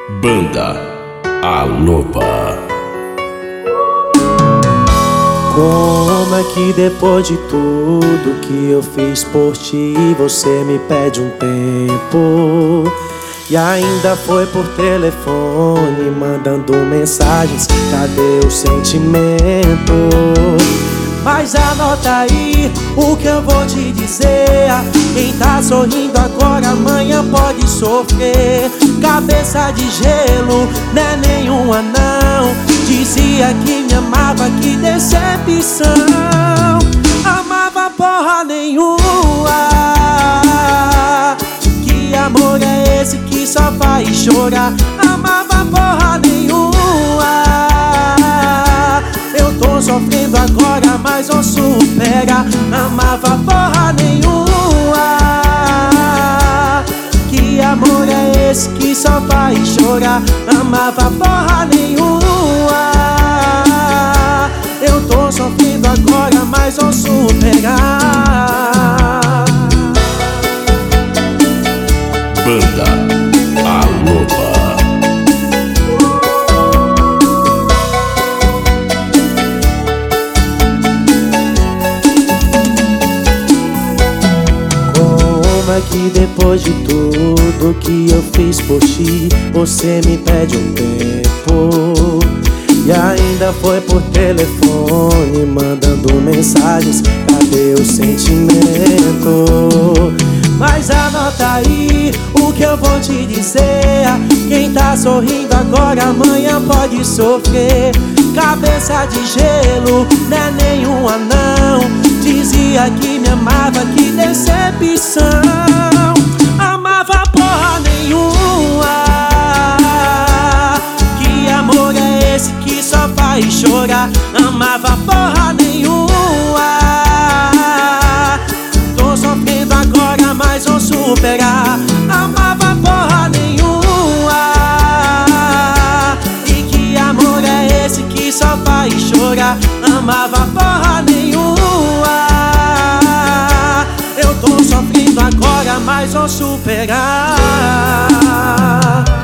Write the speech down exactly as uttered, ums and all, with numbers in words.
Banda A Loba. Como é que depois de tudo que eu fiz por ti, você me pede um tempo? E ainda foi por telefone, mandando mensagens, cadê o sentimento? Mas anota aí o que eu vou te dizer. Quem tá sorrindo agora, amanhã pode sofrer. Cabeça de gelo, não é nenhuma não. Dizia que me amava, que decepção. Amava porra nenhuma. Que amor é esse que só faz chorar? Amava porra nenhuma. Eu tô sofrendo agora, mas não supera. Amava porra nenhuma. Que amor é esse que só faz chorar? Amava porra nenhuma. Eu tô sofrendo agora, mas não superar. Banda A Loba. Como é que depois de tudo que eu fiz por ti, você me pede um tempo? E ainda foi por telefone, mandando mensagens, cadê o sentimento? Mas anota aí o que eu vou te dizer. Quem tá sorrindo agora, amanhã pode sofrer. Cabeça de gelo, não é nenhuma não. Dizia que me amava, que decepção. Amava porra nenhuma. Que amor é esse que só faz chorar? Amava porra nenhuma. Tô sofrendo agora, mas vou superar. Amava porra nenhuma. E que amor é esse que só faz chorar? Amava porra nenhuma. Eu tô sofrendo agora, mas vou superar.